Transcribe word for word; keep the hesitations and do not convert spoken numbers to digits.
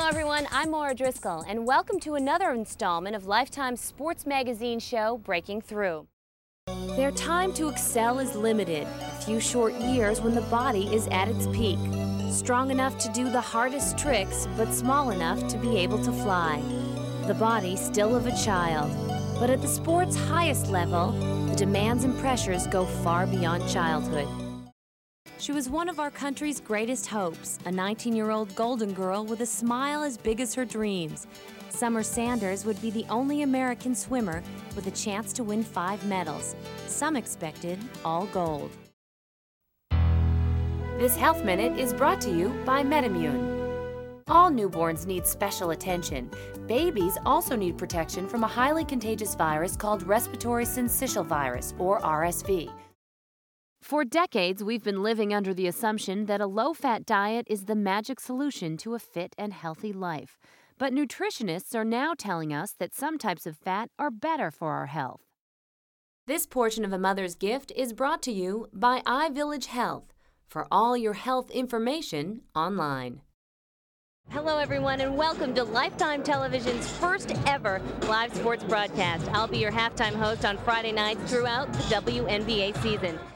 Hello everyone, I'm Maura Driscoll, and welcome to another installment of Lifetime's sports magazine show, Breaking Through. Their time to excel is limited, a few short years when the body is at its peak. Strong enough to do the hardest tricks, but small enough to be able to fly. The body still of a child, but at the sport's highest level, the demands and pressures go far beyond childhood. She was one of our country's greatest hopes, a nineteen-year-old Golden Girl with a smile as big as her dreams. Summer Sanders would be the only American swimmer with a chance to win five medals. Some expected all gold. This Health Minute is brought to you by MedImmune. All newborns need special attention. Babies also need protection from a highly contagious virus called respiratory syncytial virus, or R S V. For decades, we've been living under the assumption that a low-fat diet is the magic solution to a fit and healthy life. But nutritionists are now telling us that some types of fat are better for our health. This portion of A Mother's Gift is brought to you by iVillage Health, for all your health information online. Hello everyone, and welcome to Lifetime Television's first ever live sports broadcast. I'll be your halftime host on Friday nights throughout the W N B A season.